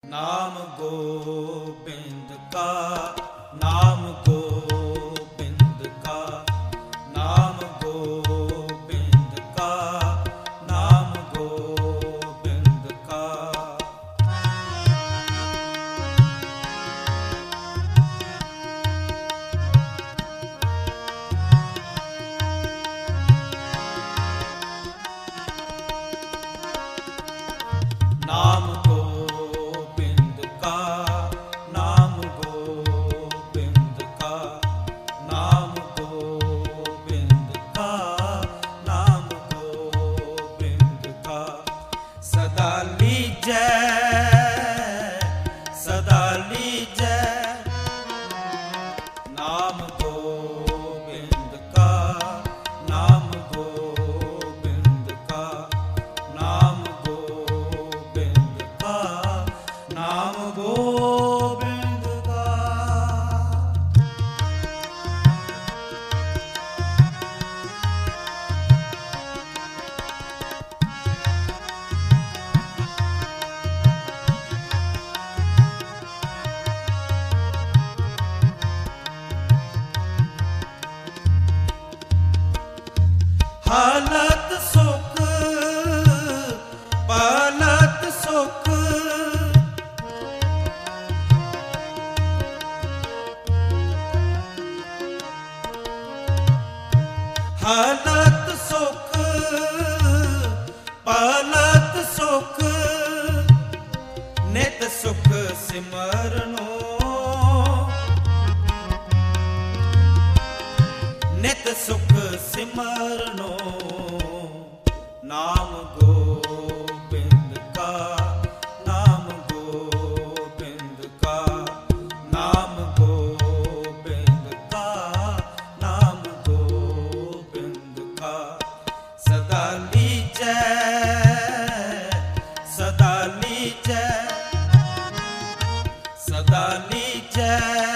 नाम गोविंद का, नाम गोविंद का, नाम गोविंद का, नाम गोविंद का। नाम गोविंद का, नाम गोविंद का, नाम गोविंद का, नाम गोविंद का। सदा लीजै, सदा लीजै, नाम गोविंद का, नाम गोविंद का, नाम गोविंद का, नाम गोविंद का। हालत सुख पालत सुख, हालत सुख पालत सुख, नित सुख सिमरनो, नित सुख सिमरनो। नाम गोविंद का, नाम गोविंद का, नाम गोविंद का, नाम गोविंद का। सदा लीजै, सदा लीजै, सदा लीजै,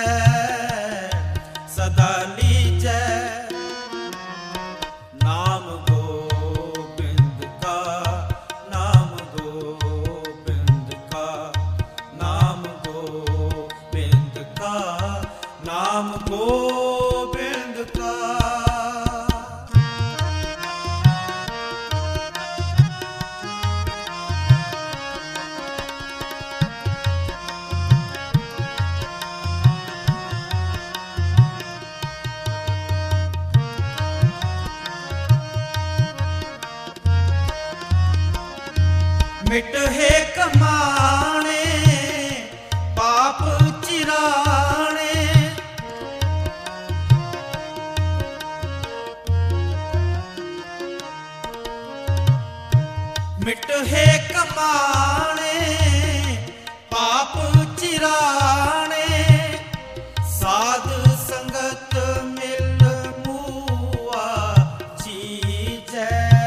सदा लीजै। नाम गोविंद का, नाम गोविंद का, नाम गोविंद का, नाम गोविंद का। मिट है कमाने पाप चिराने, मिट है कमाने पाप चिराने। साध संगत मिल मुआ चीजै,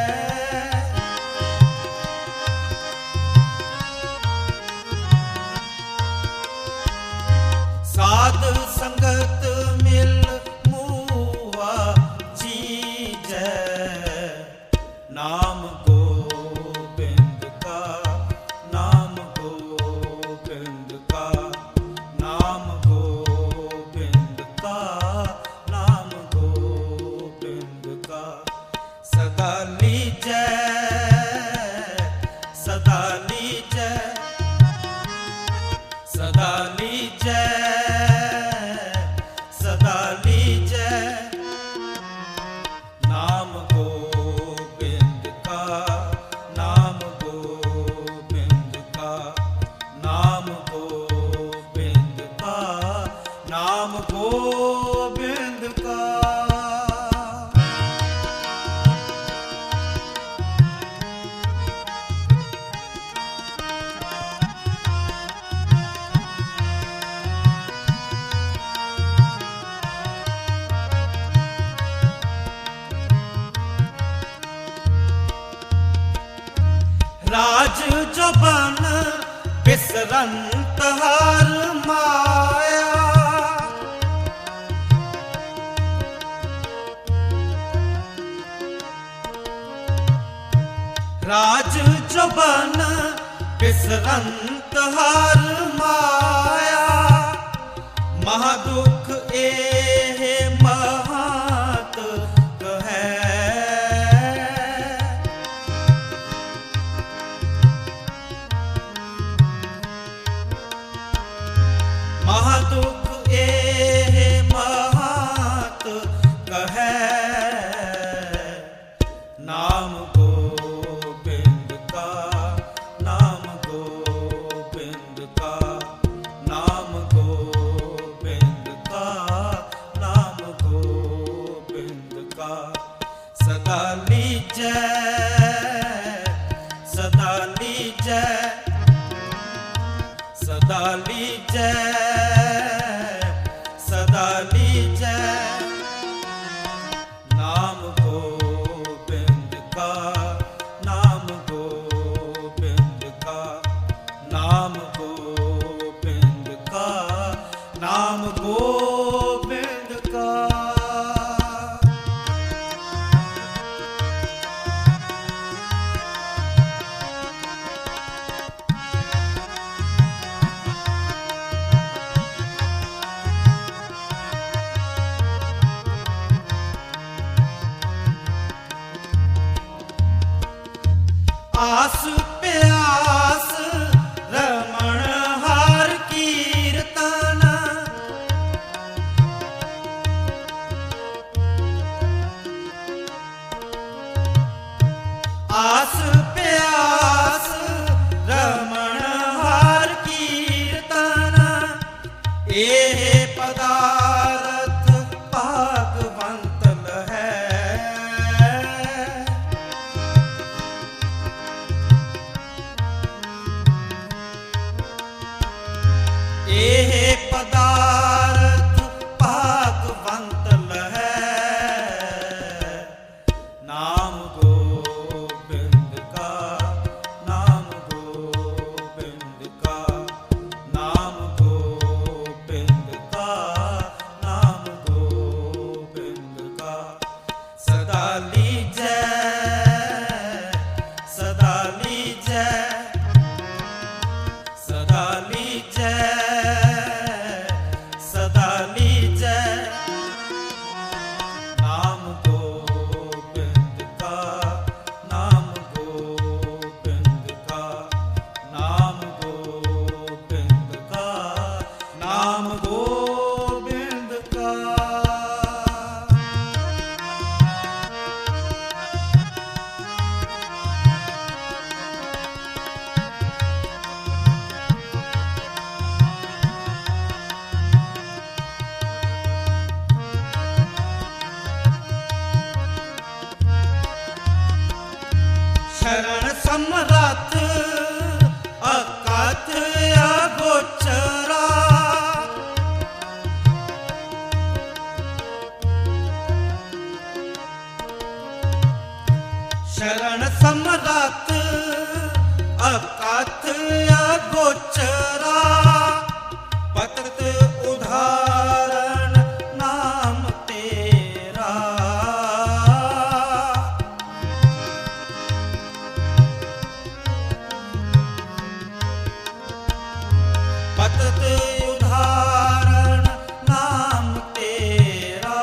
साध संगत मिल मुआ चीजै। नाम गोविंद का, नाम गोविंद का, नाम गोविंद का, नाम गोविंद का। सदा लीजै, सदा लीजै, सदा लीजै, सदा लीजै। नाम गोविंद का, नाम गोविंद का, नाम गोविंद का, नाम गोविंद का। राज जुबान बिसरंत हर माया, राज जुबान बिसरंत हर सदा लीजै सदा लीजै नाम गोविंद का नाम गोविंद का नाम गोविंद का नाम गोविंद का। आस प्यास रमण हार कीर्तन आस प्यास रमण हार कीर्तन एह पदार्थ भागवंत है एह पदार्थ भागवंत है नाम गोविंद का नाम गोविंद का नाम गोविंद का नाम गोविंद का। सदा लीजै सदा लीजै सदा लीजै सदा लीजै नाम गोविंद का नाम गोविंद का नाम गोविंद का नाम गोविंद का। शरण समरथ अकाथ अगोचरा शरण समरथ अकाथ अगोचरा पतित उदाहरण नाम तेरा पतित उदाहरण नाम तेरा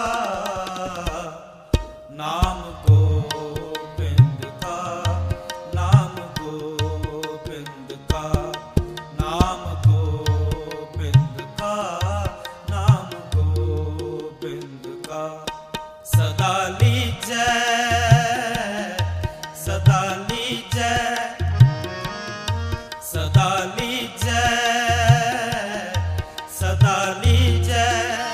नाम गोविंद का नाम गोविंद का नाम गोविंद का नाम गोविंद का। सदा लीजै सदा लीजै सदा लीजै सदा लीजै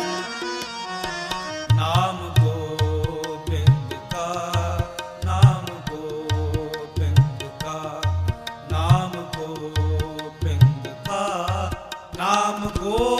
नाम गोविंद का नाम गोविंद का नाम गोविंद का नाम गोविंद